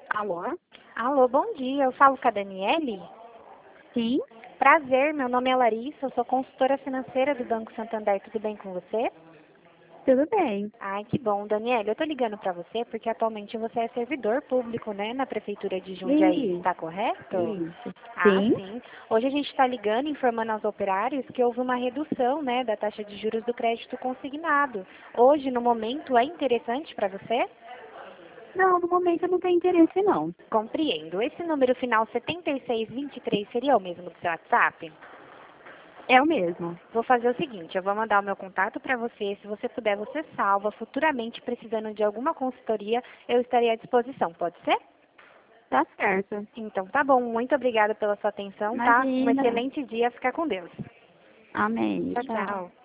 Alô? Alô, bom dia. Eu falo com a Daniele. Sim, Prazer, meu nome é Larissa, eu sou consultora financeira do Banco Santander. Tudo bem com você? tudo bem. Ai, que bom. Daniele, eu tô ligando pra você porque atualmente você é servidor público, né, na Prefeitura de Jundiaí. Isso, Está correto? isso. Ah, Sim? sim. Hoje a gente está ligando informando aos operários que houve uma redução, né, da taxa de juros do crédito consignado. Hoje, no momento, é interessante para você? Não, no momento eu não tenho interesse, não. Compreendo. Esse número final 7623 seria o mesmo do seu WhatsApp? É o mesmo. Vou fazer o seguinte, eu vou mandar o meu contato para você. Se você puder, você salva. Futuramente, precisando de alguma consultoria, eu estarei à disposição. Pode ser? Tá certo. Então, tá bom. Muito obrigada pela sua atenção, tá? Um Imagina. excelente dia. Fica com Deus. Amém. Tchau, Tchau. tchau.